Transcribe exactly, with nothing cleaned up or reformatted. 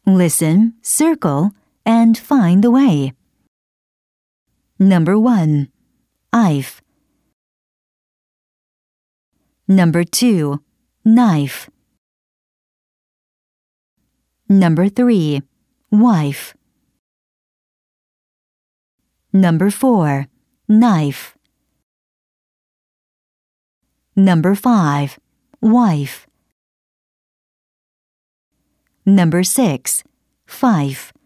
Listen, circle, and find the way. Number one, I've. Number two, knife. Number three, wife. Number four, knife. Number five, wife. Number six, fife.